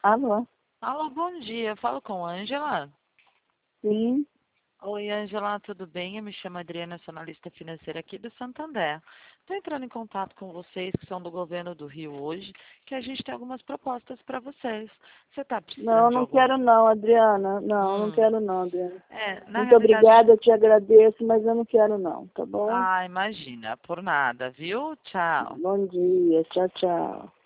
Alô? Alô, bom dia. Eu falo com a Ângela. Sim. Oi, Ângela, tudo bem? Eu me chamo Adriana, sou analista financeira aqui do Santander. Estou entrando em contato com vocês que são do governo do Rio hoje, que a gente tem algumas propostas para vocês. Você está Não, precisando de não algum... quero não, Adriana. Não Hum, quero não, Adriana. na Muito realidade... obrigada, eu te agradeço, mas eu não quero não, tá bom? Ah, imagina, por nada, viu? Tchau. Bom dia, tchau, tchau.